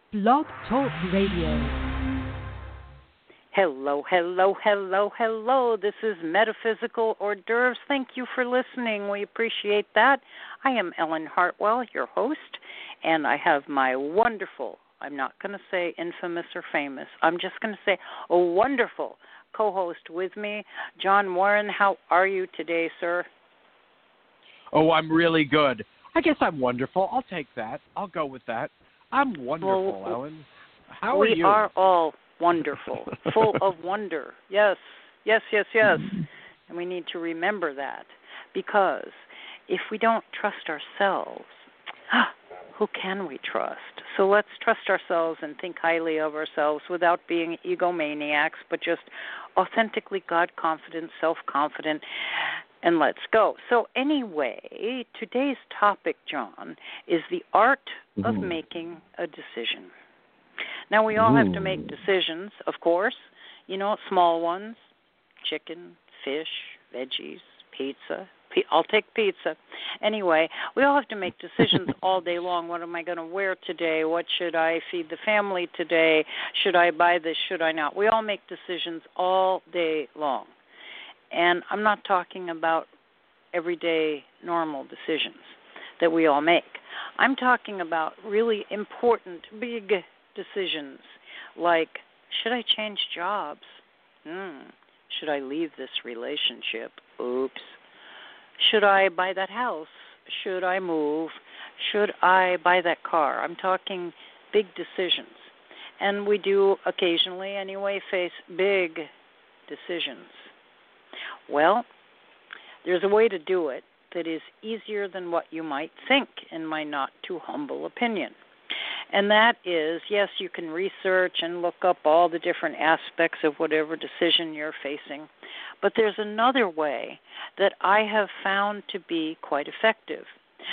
Blog Talk Radio. Hello, hello, hello, hello. This is Metaphysical Hors d'oeuvres. Thank you for listening. We appreciate that. I am Ellen Hartwell, your host, and I have my wonderful, I'm not going to say infamous or famous, I'm just going to say a wonderful co-host with me, John Warren. How are you today, sir? Oh, I'm really good. I guess I'm wonderful. I'll take that. I'll go with that. I'm wonderful, Ellen. How are you? We are all wonderful, full of wonder. Yes, yes, yes, yes. And we need to remember that, because if we don't trust ourselves, who can we trust? So let's trust ourselves and think highly of ourselves without being egomaniacs, but just authentically God-confident, self-confident, and let's go. So anyway, today's topic, John, is the art of making a decision. Now, we all have to make decisions, of course, small ones, chicken, fish, veggies, pizza. I'll take pizza. Anyway, we all have to make decisions all day long. What am I going to wear today? What should I feed the family today? Should I buy this? Should I not? We all make decisions all day long. And I'm not talking about everyday normal decisions that we all make. I'm talking about really important, big decisions like, should I change jobs? Should I leave this relationship? Oops. Should I buy that house? Should I move? Should I buy that car? I'm talking big decisions. And we do occasionally, anyway, face big decisions. Well, there's a way to do it that is easier than what you might think, in my not too humble opinion. And that is, yes, you can research and look up all the different aspects of whatever decision you're facing, but there's another way that I have found to be quite effective.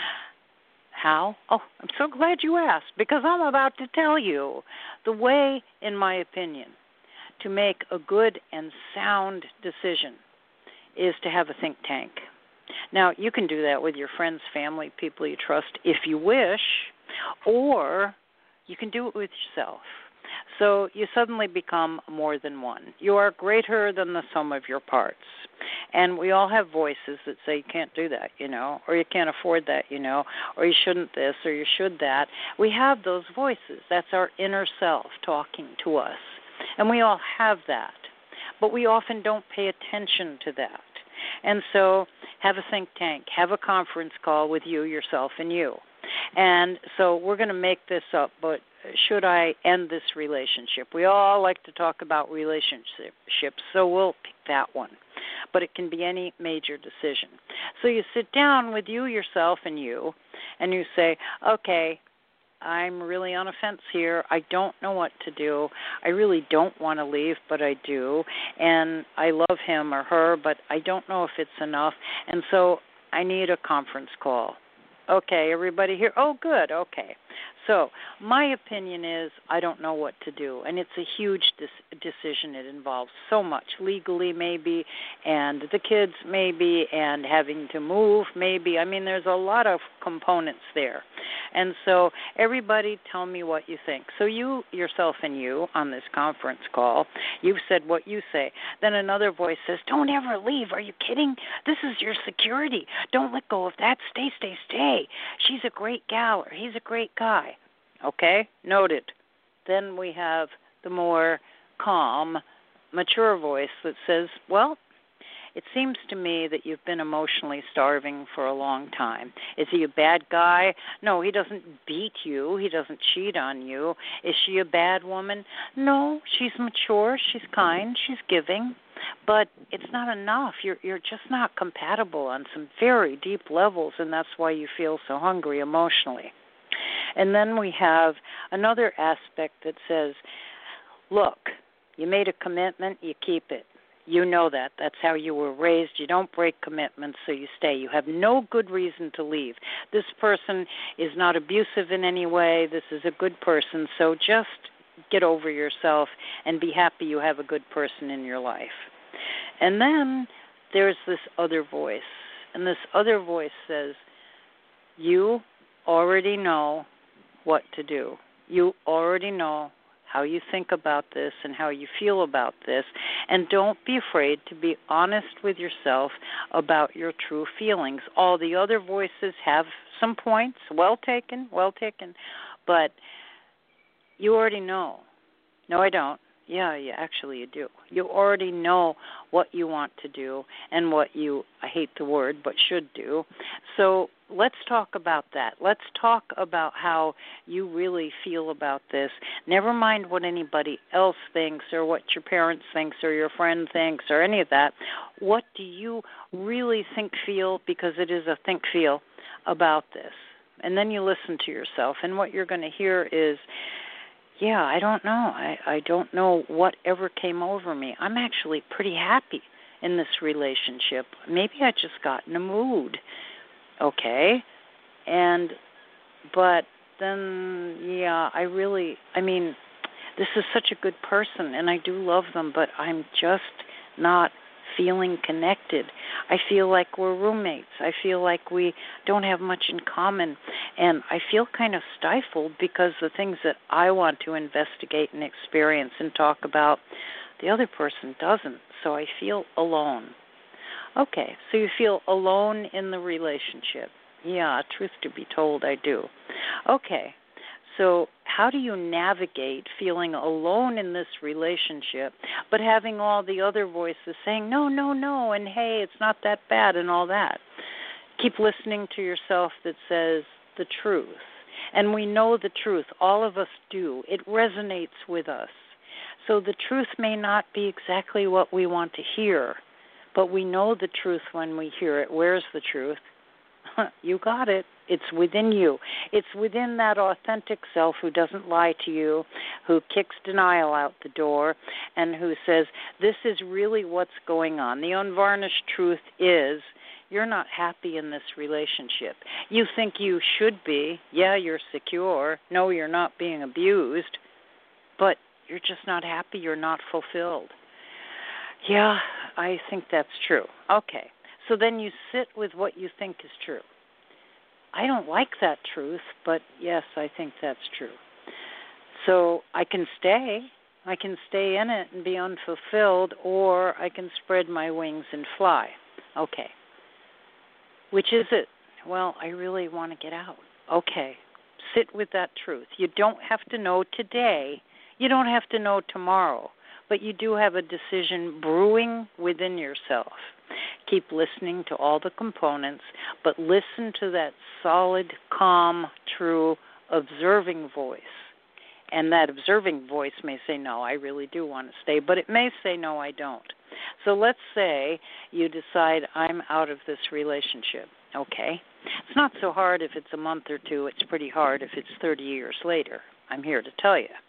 How? Oh, I'm so glad you asked, because I'm about to tell you the way, in my opinion, to make a good and sound decision is to have a think tank. Now, you can do that with your friends, family, people you trust if you wish, or you can do it with yourself. So you suddenly become more than one. You are greater than the sum of your parts. And we all have voices that say you can't do that, or you can't afford that, or you shouldn't this, or you should that. We have those voices. That's our inner self talking to us. And we all have that. But we often don't pay attention to that. And so have a think tank, have a conference call with you, yourself, and you. And so we're going to make this up, but should I end this relationship? We all like to talk about relationships, so we'll pick that one. But it can be any major decision. So you sit down with you, yourself, and you say, okay, I'm really on a fence here. I don't know what to do. I really don't want to leave, but I do. And I love him or her, but I don't know if it's enough. And so I need a conference call. Okay, everybody here? Oh, good, okay. So my opinion is I don't know what to do, and it's a huge decision. It involves so much, legally maybe, and the kids maybe, and having to move maybe. I mean, there's a lot of components there. And so everybody tell me what you think. So you, yourself, and you on this conference call, you've said what you say. Then another voice says, don't ever leave. Are you kidding? This is your security. Don't let go of that. Stay, stay, stay. She's a great gal, or he's a great guy. Okay, noted. Then we have the more calm, mature voice that says, well, it seems to me that you've been emotionally starving for a long time. Is he a bad guy? No, he doesn't beat you. He doesn't cheat on you. Is she a bad woman? No, she's mature. She's kind. She's giving. But it's not enough. You're just not compatible on some very deep levels, and that's why you feel so hungry emotionally. And then we have another aspect that says, look, you made a commitment, you keep it. You know that. That's how you were raised. You don't break commitments, so you stay. You have no good reason to leave. This person is not abusive in any way. This is a good person, so just get over yourself and be happy you have a good person in your life. And then there's this other voice, and this other voice says, you already know what to do. You already know how you think about this and how you feel about this, and don't be afraid to be honest with yourself about your true feelings. All the other voices have some points, well taken, but you already know. No, I don't. Yeah, actually you do. You already know what you want to do and what you, I hate the word, but should do. So let's talk about that. Let's talk about how you really feel about this. Never mind what anybody else thinks or what your parents thinks or your friend thinks or any of that. What do you really think, feel, because it is a think, feel about this? And then you listen to yourself, and what you're going to hear is, yeah, I don't know. I don't know whatever came over me. I'm actually pretty happy in this relationship. Maybe I just got in a mood. Okay. But then, yeah, this is such a good person, and I do love them, but I'm just not feeling connected. I feel like we're roommates. I feel like we don't have much in common, and I feel kind of stifled because the things that I want to investigate and experience and talk about, the other person doesn't, so I feel alone. Okay, so you feel alone in the relationship. Yeah, truth to be told, I do. Okay, so how do you navigate feeling alone in this relationship, but having all the other voices saying, no, and hey, it's not that bad and all that? Keep listening to yourself that says the truth. And we know the truth. All of us do. It resonates with us. So the truth may not be exactly what we want to hear, but we know the truth when we hear it. Where's the truth? You got it. It's within you. It's within that authentic self who doesn't lie to you, who kicks denial out the door, and who says, this is really what's going on. The unvarnished truth is, you're not happy in this relationship. You think you should be. Yeah, you're secure. No, you're not being abused. But you're just not happy. You're not fulfilled. Yeah, I think that's true. Okay. So then you sit with what you think is true. I don't like that truth, but yes, I think that's true. So I can stay in it and be unfulfilled, or I can spread my wings and fly. Okay. Which is it? Well, I really want to get out. Okay. Sit with that truth. You don't have to know today. You don't have to know tomorrow. But you do have a decision brewing within yourself. Keep listening to all the components, but listen to that solid, calm, true, observing voice. And that observing voice may say, no, I really do want to stay, but it may say, no, I don't. So let's say you decide, I'm out of this relationship. Okay. It's not so hard if it's a month or two. It's pretty hard if it's 30 years later. I'm here to tell you.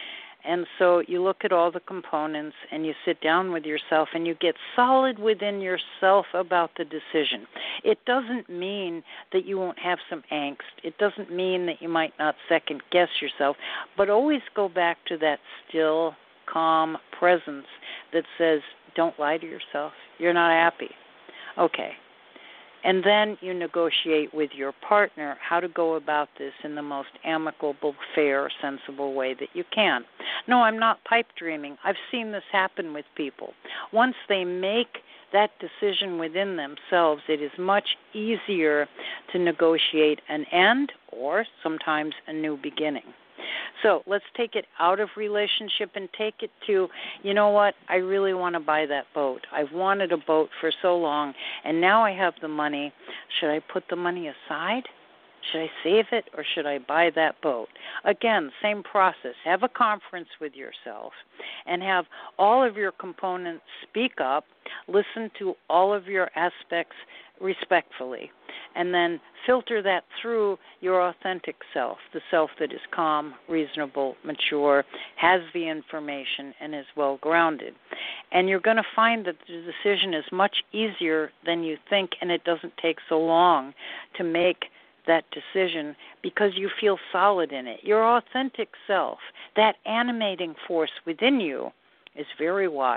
And so you look at all the components and you sit down with yourself and you get solid within yourself about the decision. It doesn't mean that you won't have some angst. It doesn't mean that you might not second guess yourself, but always go back to that still, calm presence that says, don't lie to yourself. You're not happy. Okay. And then you negotiate with your partner how to go about this in the most amicable, fair, sensible way that you can. No, I'm not pipe dreaming. I've seen this happen with people. Once they make that decision within themselves, it is much easier to negotiate an end or sometimes a new beginning. So let's take it out of relationship and take it to, you know what, I really want to buy that boat. I've wanted a boat for so long, and now I have the money. Should I put the money aside? Should I save it, or should I buy that boat? Again, same process. Have a conference with yourself and have all of your components speak up, listen to all of your aspects respectfully, and then filter that through your authentic self, the self that is calm, reasonable, mature, has the information, and is well-grounded. And you're going to find that the decision is much easier than you think, and it doesn't take so long to make that decision because you feel solid in it. Your authentic self, that animating force within you, is very wise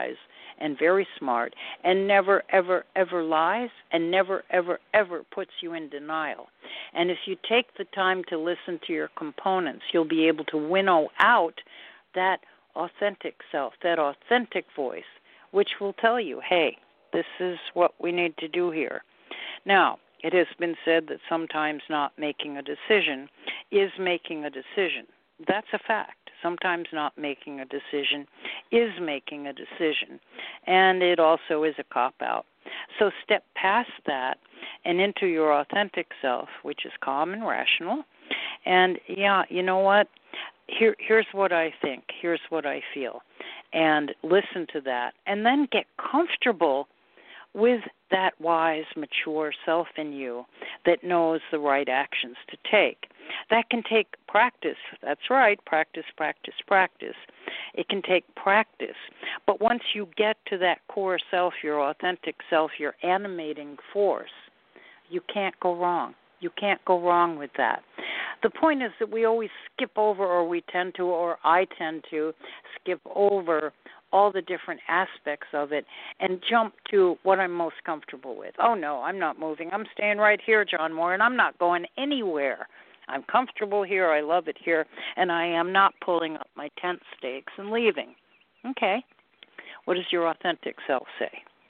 and very smart and never, ever, ever lies and never, ever, ever puts you in denial. And if you take the time to listen to your components, you'll be able to winnow out that authentic self, that authentic voice, which will tell you, hey, this is what we need to do here. Now, it has been said that sometimes not making a decision is making a decision. That's a fact. Sometimes not making a decision is making a decision. And it also is a cop-out. So step past that and into your authentic self, which is calm and rational. And, yeah, you know what? Here's what I think. Here's what I feel. And listen to that. And then get comfortable with that wise, mature self in you that knows the right actions to take. That can take practice. That's right, practice, practice, practice. It can take practice. But once you get to that core self, your authentic self, your animating force, you can't go wrong. You can't go wrong with that. The point is that we always skip over, or we tend to, or I tend to skip over all the different aspects of it and jump to what I'm most comfortable with. Oh, no, I'm not moving. I'm staying right here, John Moore, and I'm not going anywhere. I'm comfortable here. I love it here, and I am not pulling up my tent stakes and leaving. Okay. What does your authentic self say?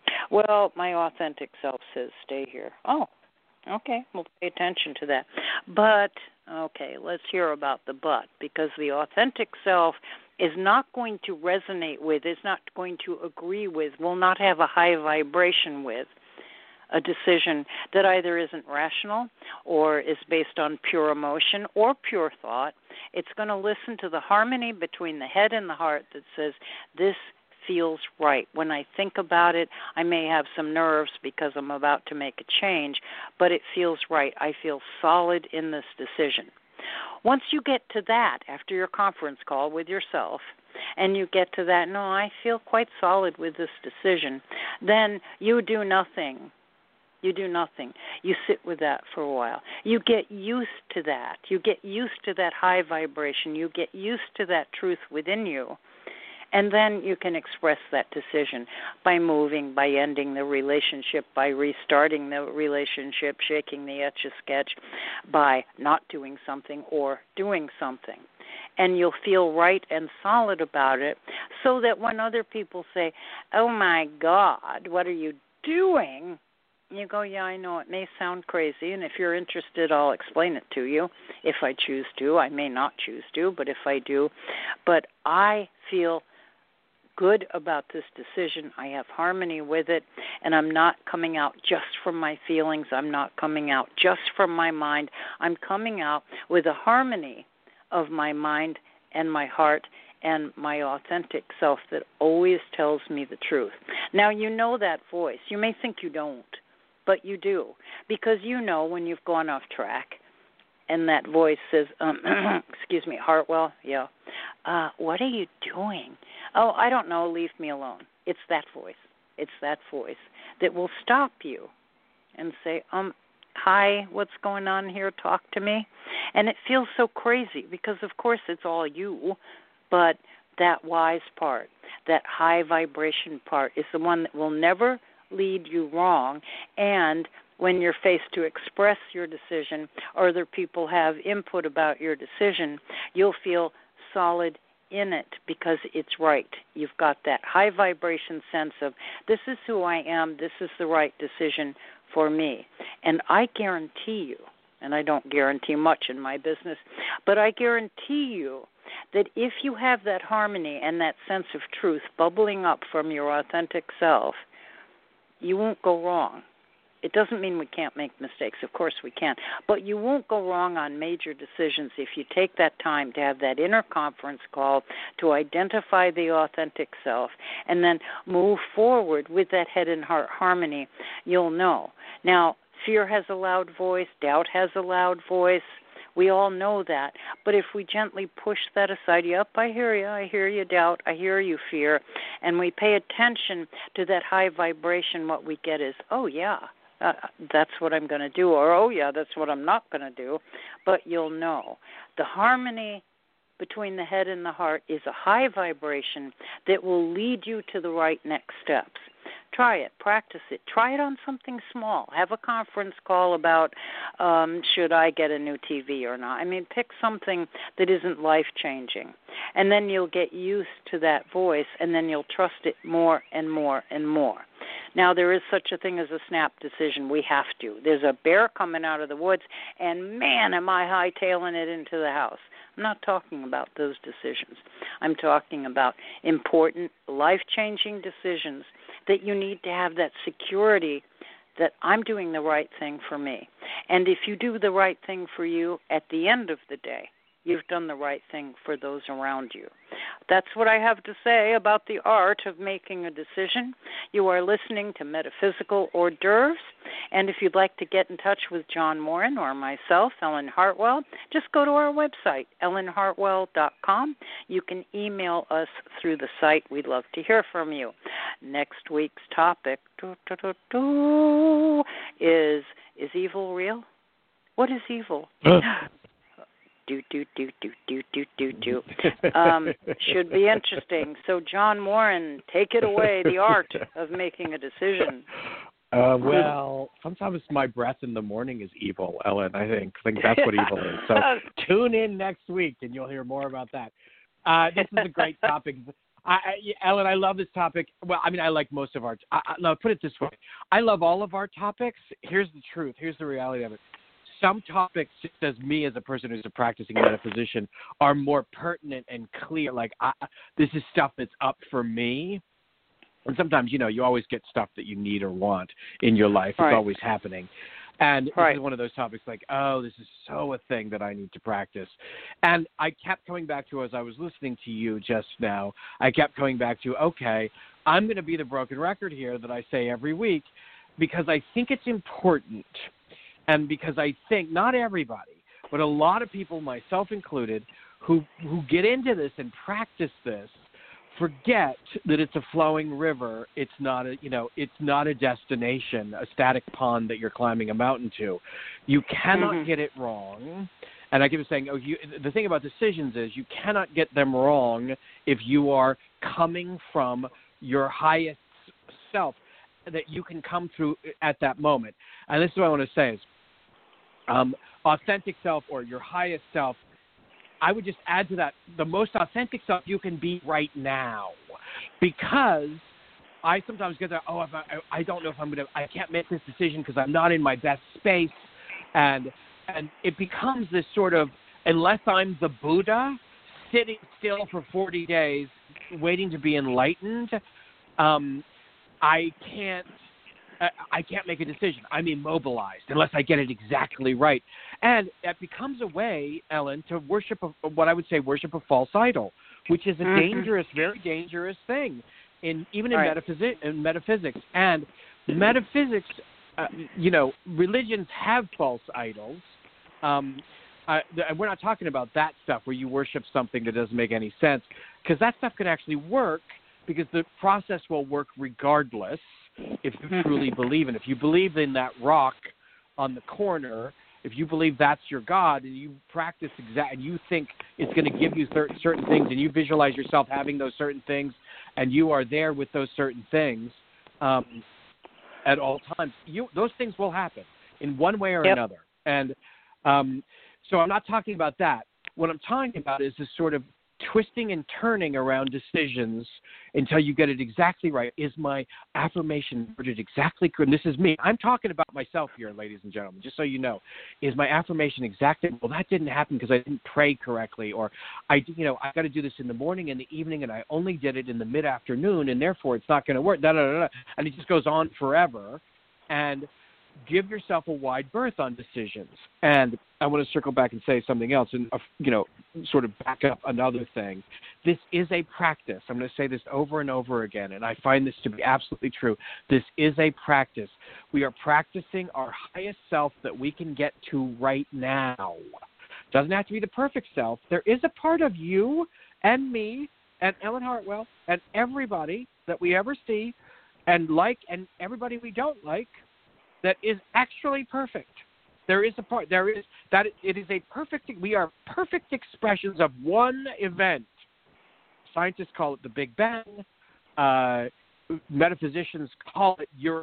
Well, my authentic self says stay here. Oh, okay. We'll pay attention to that. But, okay, let's hear about the but, because the authentic self is not going to resonate with, is not going to agree with, will not have a high vibration with a decision that either isn't rational or is based on pure emotion or pure thought. It's going to listen to the harmony between the head and the heart that says, this feels right. When I think about it, I may have some nerves because I'm about to make a change, but it feels right. I feel solid in this decision. Once you get to that after your conference call with yourself, and you get to that, no, I feel quite solid with this decision, then you do nothing. You do nothing. You sit with that for a while. You get used to that. You get used to that high vibration. You get used to that truth within you. And then you can express that decision by moving, by ending the relationship, by restarting the relationship, shaking the Etch-a-Sketch, by not doing something or doing something. And you'll feel right and solid about it, so that when other people say, oh, my God, what are you doing? You go, yeah, I know, it may sound crazy, and if you're interested, I'll explain it to you if I choose to. I may not choose to, but if I do. But I feel good about this decision. I have harmony with it, and I'm not coming out just from my feelings. I'm not coming out just from my mind. I'm coming out with a harmony of my mind and my heart and my authentic self that always tells me the truth. Now, you know that voice. You may think you don't, but you do, because you know when you've gone off track and that voice says, excuse me, Hartwell, yeah, what are you doing? Oh, I don't know, leave me alone. It's that voice. It's that voice that will stop you and say, hi, what's going on here? Talk to me. And it feels so crazy because, of course, it's all you, but that wise part, that high vibration part is the one that will never lead you wrong. And when you're faced to express your decision or other people have input about your decision, you'll feel solid in it because it's right. You've got that high vibration sense of this is who I am, this is the right decision for me. And I guarantee you, and I don't guarantee much in my business, but I guarantee you that if you have that harmony and that sense of truth bubbling up from your authentic self, you won't go wrong. It doesn't mean we can't make mistakes. Of course we can. But you won't go wrong on major decisions if you take that time to have that inner conference call to identify the authentic self and then move forward with that head and heart harmony. You'll know. Now, fear has a loud voice. Doubt has a loud voice. We all know that. But if we gently push that aside, yep, I hear you, doubt, I hear you, fear, and we pay attention to that high vibration, what we get is, oh, yeah, that's what I'm going to do, or, oh, yeah, that's what I'm not going to do. But you'll know. The harmony between the head and the heart is a high vibration that will lead you to the right next steps. Try it. Practice it. Try it on something small. Have a conference call about should I get a new TV or not. I mean, pick something that isn't life-changing. And then you'll get used to that voice, and then you'll trust it more and more and more. Now, there is such a thing as a snap decision. We have to. There's a bear coming out of the woods, and man, am I hightailing it into the house. I'm not talking about those decisions. I'm talking about important, life-changing decisions that you need to have that security that I'm doing the right thing for me. And if you do the right thing for you, at the end of the day, you've done the right thing for those around you. That's what I have to say about the art of making a decision. You are listening to Metaphysical Hors d'oeuvres, and if you'd like to get in touch with John Morin or myself, Ellen Hartwell, just go to our website, ellenhartwell.com. You can email us through the site. We'd love to hear from you. Next week's topic is evil real? What is evil? Should be interesting. So, John Morin, take it away, the art of making a decision. Well, sometimes my breath in the morning is evil, Ellen, I think that's what evil is. So tune in next week, and you'll hear more about that. This is a great topic. Ellen, I love this topic. Well, I mean, I like most of our no, put it this way. I love all of our topics. Here's the truth. Here's the reality of it. Some topics, just as me as a person who's a practicing metaphysician, are more pertinent and clear. Like, this is stuff that's up for me. And sometimes, you always get stuff that you need or want in your life. It's always happening. And this is one of those topics like, oh, this is so a thing that I need to practice. And I kept coming back to, as I was listening to you just now, I kept coming back to, okay, I'm going to be the broken record here that I say every week because I think it's important. And because I think not everybody, but a lot of people, myself included, who get into this and practice this, forget that it's a flowing river. It's not a destination, a static pond that you're climbing a mountain to. You cannot get it wrong. And I keep saying, the thing about decisions is you cannot get them wrong if you are coming from your highest self that you can come through at that moment. And this is what I want to say is, authentic self or your highest self, I would just add to that the most authentic self you can be right now, because I sometimes get that, I don't know if I can't make this decision because I'm not in my best space, and it becomes this sort of, unless I'm the Buddha sitting still for 40 days waiting to be enlightened, I can't make a decision. I'm immobilized unless I get it exactly right. And it becomes a way, Ellen, to worship a false idol, which is a dangerous, very dangerous thing, in metaphysics. And metaphysics, religions have false idols. We're not talking about that stuff where you worship something that doesn't make any sense, because that stuff could actually work, because the process will work regardless. If you truly believe in it. If you believe in that rock on the corner, if you believe that's your God and you practice and you think it's going to give you certain things and you visualize yourself having those certain things and you are there with those certain things at all times, those things will happen in one way or another. And so I'm not talking about that. What I'm talking about is this sort of twisting and turning around decisions until you get it exactly right. Is my affirmation worded exactly correct? And this is me. I'm talking about myself here, ladies and gentlemen, just so you know. Is my affirmation exactly, well, that didn't happen because I didn't pray correctly, or I got to do this in the morning and the evening, and I only did it in the mid-afternoon, and therefore it's not going to work. And it just goes on forever. And give yourself a wide berth on decisions. And I want to circle back and say something else and, sort of back up another thing. This is a practice. I'm going to say this over and over again, and I find this to be absolutely true. This is a practice. We are practicing our highest self that we can get to right now. Doesn't have to be the perfect self. There is a part of you and me and Ellen Hartwell and everybody that we ever see and like, and everybody we don't like, that is actually perfect. There is a part. There is that. It is a perfect. We are perfect expressions of one event. Scientists call it the Big Bang. Metaphysicians call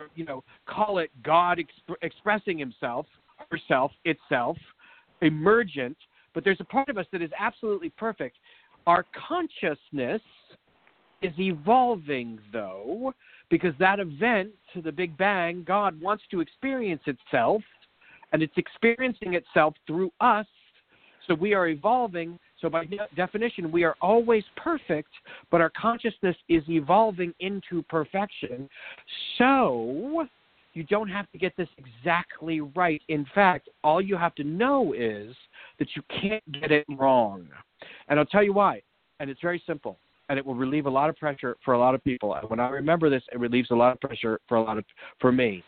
it God expressing himself, herself, itself, emergent. But there's a part of us that is absolutely perfect. Our consciousness is evolving, though, because that event, to the Big Bang, God wants to experience itself, and it's experiencing itself through us. So we are evolving. So by definition, we are always perfect, but our consciousness is evolving into perfection. So you don't have to get this exactly right. In fact, all you have to know is that you can't get it wrong. And I'll tell you why. And it's very simple. And it will relieve a lot of pressure for a lot of people. And when I remember this, it relieves a lot of pressure for me.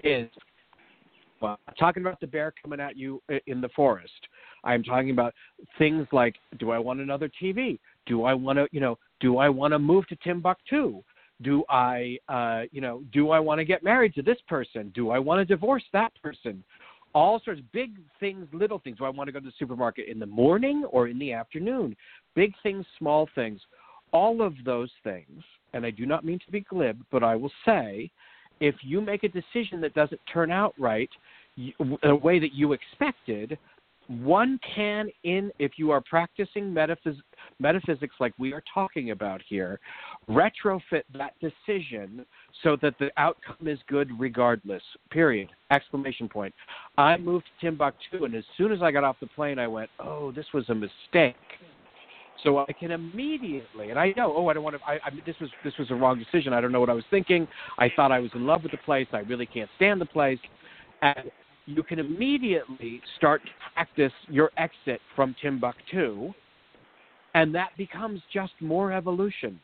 I'm talking about the bear coming at you in the forest. I'm talking about things like, do I want another TV? Do I want to move to Timbuktu? Do I want to get married to this person? Do I want to divorce that person? All sorts of big things, little things. Do I want to go to the supermarket in the morning or in the afternoon? Big things, small things. All of those things, and I do not mean to be glib, but I will say, if you make a decision that doesn't turn out right, the way that you expected, one can, if you are practicing metaphysics like we are talking about here, retrofit that decision so that the outcome is good regardless, period, exclamation point. I moved to Timbuktu, and as soon as I got off the plane, I went, oh, this was a mistake. So I can immediately, and I know, I don't want to. This was a wrong decision. I don't know what I was thinking. I thought I was in love with the place. I really can't stand the place. And you can immediately start to practice your exit from Timbuktu, and that becomes just more evolution,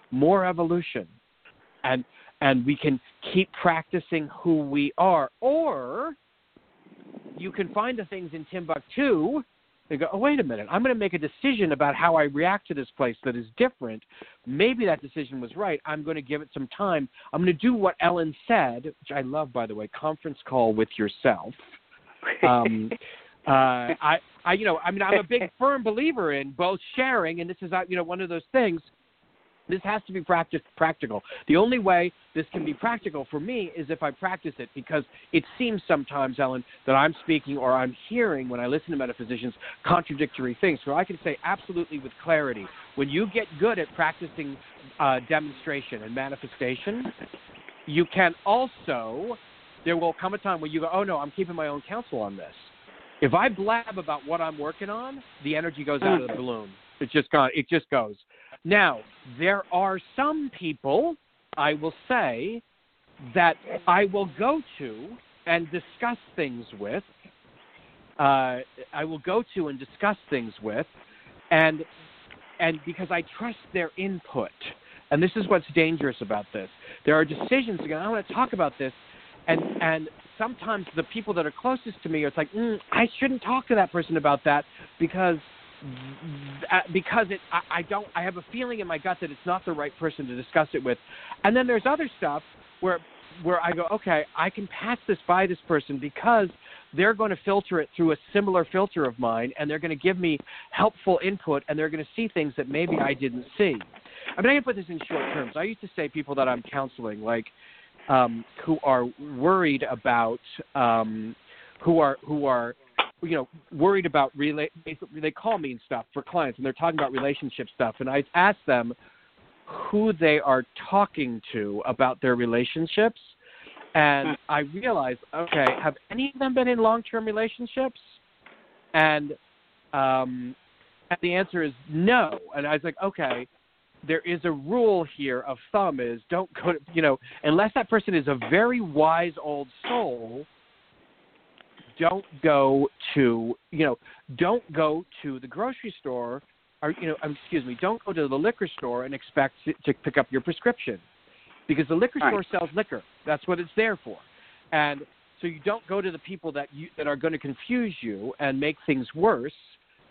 and we can keep practicing who we are. Or you can find the things in Timbuktu. They go, oh, wait a minute, I'm going to make a decision about how I react to this place that is different. Maybe that decision was right. I'm going to give it some time. I'm going to do what Ellen said, which I love, by the way, conference call with yourself. I'm a big firm believer in both sharing, and this is, one of those things. This has to be practical. The only way this can be practical for me is if I practice it, because it seems sometimes, Ellen, that I'm speaking or I'm hearing when I listen to metaphysicians contradictory things. So I can say absolutely with clarity, when you get good at practicing demonstration and manifestation, you can also, there will come a time where you go, oh, no, I'm keeping my own counsel on this. If I blab about what I'm working on, the energy goes out of the balloon. It just goes. Now, there are some people, I will say, that I will go to and discuss things with. And because I trust their input. And this is what's dangerous about this. There are decisions, again, I want to talk about this, and sometimes the people that are closest to me, it's like, I shouldn't talk to that person about that because I have a feeling in my gut that it's not the right person to discuss it with. And then there's other stuff where I go, okay, I can pass this by this person because they're going to filter it through a similar filter of mine, and they're going to give me helpful input, and they're going to see things that maybe I didn't see. I mean, I can put this in short terms. I used to say people that I'm counseling, like who are worried about, worried about they call me and stuff for clients, and they're talking about relationship stuff, and I ask them who they are talking to about their relationships, and I realize, okay, have any of them been in long-term relationships? And the answer is no. And I was like, okay, there is a rule here of thumb is don't go to, unless that person is a very wise old soul, don't go to the grocery store, or don't go to the liquor store and expect to pick up your prescription, because the liquor store sells liquor. That's what it's there for. And so you don't go to the people that are going to confuse you and make things worse,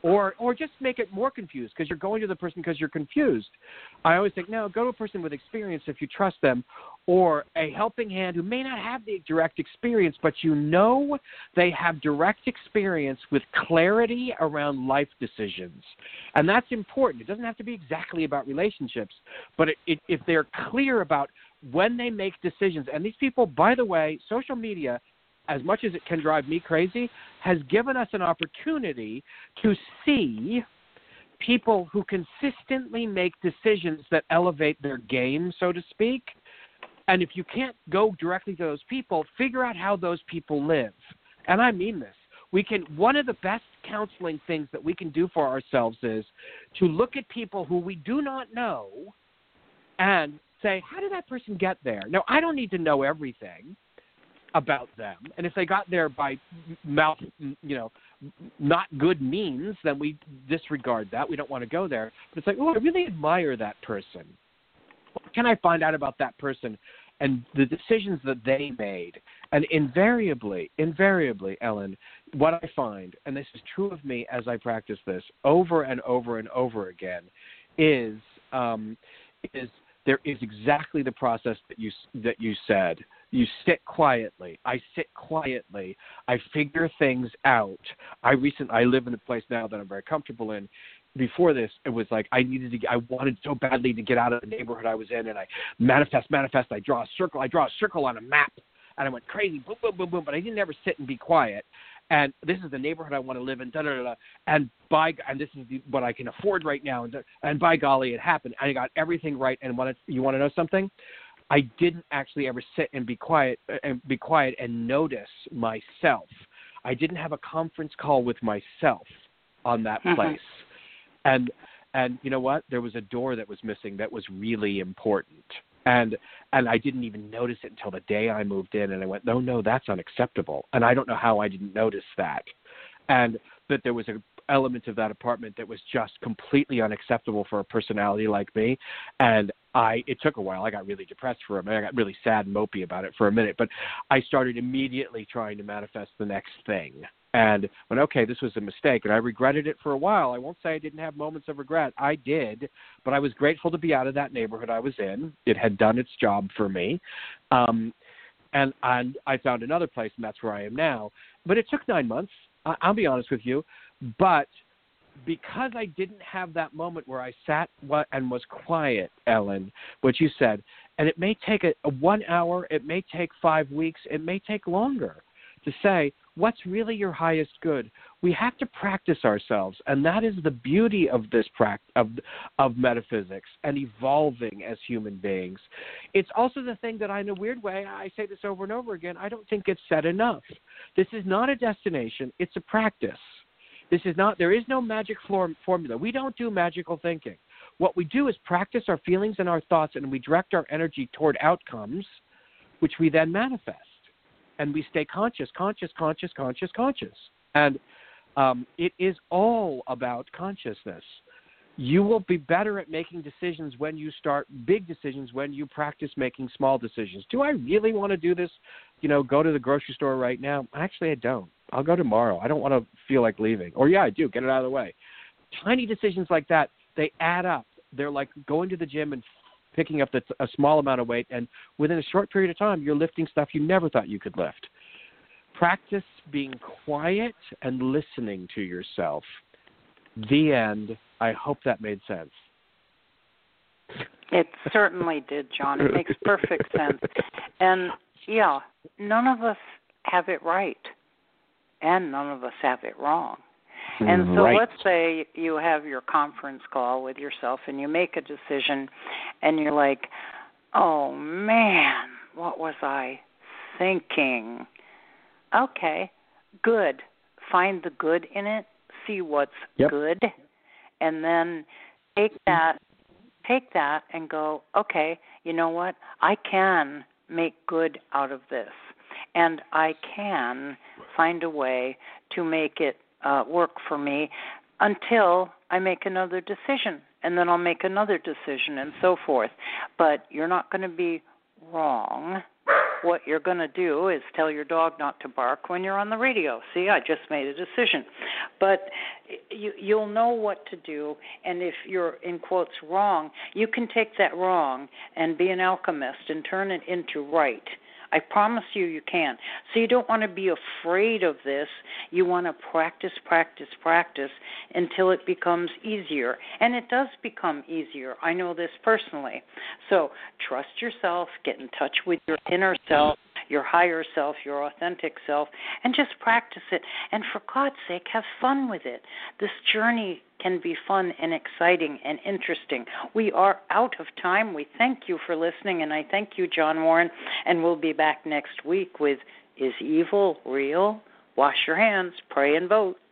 or just make it more confused because you're going to the person because you're confused. I always think, no, go to a person with experience if you trust them, or a helping hand who may not have the direct experience, but you know they have direct experience with clarity around life decisions. And that's important. It doesn't have to be exactly about relationships, but if they're clear about when they make decisions, and these people, by the way, social media, as much as it can drive me crazy, has given us an opportunity to see people who consistently make decisions that elevate their game, so to speak. And if you can't go directly to those people, figure out how those people live. And I mean this. One of the best counseling things that we can do for ourselves is to look at people who we do not know and say, how did that person get there? Now, I don't need to know everything about them, and if they got there by not good means, then we disregard that. We don't want to go there. But it's like, oh, I really admire that person. What can I find out about that person and the decisions that they made? And invariably, Ellen, what I find, and this is true of me as I practice this over and over and over again, is there is exactly the process that you said. You sit quietly. I sit quietly. I figure things out. I live in a place now that I'm very comfortable in. Before this, it was like I wanted so badly to get out of the neighborhood I was in, and I manifest. I draw a circle on a map, and I went crazy, boom, boom, boom, boom. But I didn't ever sit and be quiet. And this is the neighborhood I want to live in, da da da da. And this is what I can afford right now. And by golly, it happened. I got everything right. And you want to know something? I didn't actually ever sit and be quiet and notice myself. I didn't have a conference call with myself on that place. And you know what? There was a door that was missing that was really important. And I didn't even notice it until the day I moved in, and I went, no, that's unacceptable. And I don't know how I didn't notice that. And that there was an element of that apartment that was just completely unacceptable for a personality like me. And it took a while. I got really depressed for a minute. I got really sad and mopey about it for a minute. But I started immediately trying to manifest the next thing. And went, okay, this was a mistake. And I regretted it for a while. I won't say I didn't have moments of regret. I did. But I was grateful to be out of that neighborhood I was in. It had done its job for me. And I found another place, and that's where I am now. But it took 9 months. I'll be honest with you. But because I didn't have that moment where I sat and was quiet, Ellen, what you said, and it may take a 1 hour, it may take 5 weeks, it may take longer to say, what's really your highest good? We have to practice ourselves, and that is the beauty of this of metaphysics and evolving as human beings. It's also the thing that in a weird way, I say this over and over again, I don't think it's said enough. This is not a destination, it's a practice. There is no magic formula. We don't do magical thinking. What we do is practice our feelings and our thoughts, and we direct our energy toward outcomes, which we then manifest. And we stay conscious. And it is all about consciousness. You will be better at making decisions when you start big decisions, when you practice making small decisions. Do I really want to do this? Go to the grocery store right now? Actually, I don't. I'll go tomorrow. I don't want to feel like leaving. Or, yeah, I do. Get it out of the way. Tiny decisions like that, they add up. They're like going to the gym and picking up a small amount of weight, and within a short period of time, you're lifting stuff you never thought you could lift. Practice being quiet and listening to yourself. The end. I hope that made sense. It certainly did, John. It makes perfect sense. And, yeah, none of us have it right, and none of us have it wrong. And so Let's say you have your conference call with yourself and you make a decision and you're like, oh, man, what was I thinking? Okay, good. Find the good in it, see what's good, and then take that and go, okay, you know what? I can make good out of this, and I can find a way to make it work for me until I make another decision, and then I'll make another decision and so forth. But you're not going to be wrong what you're going to do is tell your dog not to bark when you're on the radio. See, I just made a decision. But you'll know what to do, and if you're, in quotes, wrong, you can take that wrong and be an alchemist and turn it into right. I promise you can. So you don't want to be afraid of this. You want to practice until it becomes easier. And it does become easier. I know this personally. So trust yourself, get in touch with your inner self, your higher self, your authentic self, and just practice it. And for God's sake, have fun with it. This journey can be fun and exciting and interesting. We are out of time. We thank you for listening, and I thank you, John Warren, and we'll be back next week with Is Evil Real? Wash your hands, pray, and vote.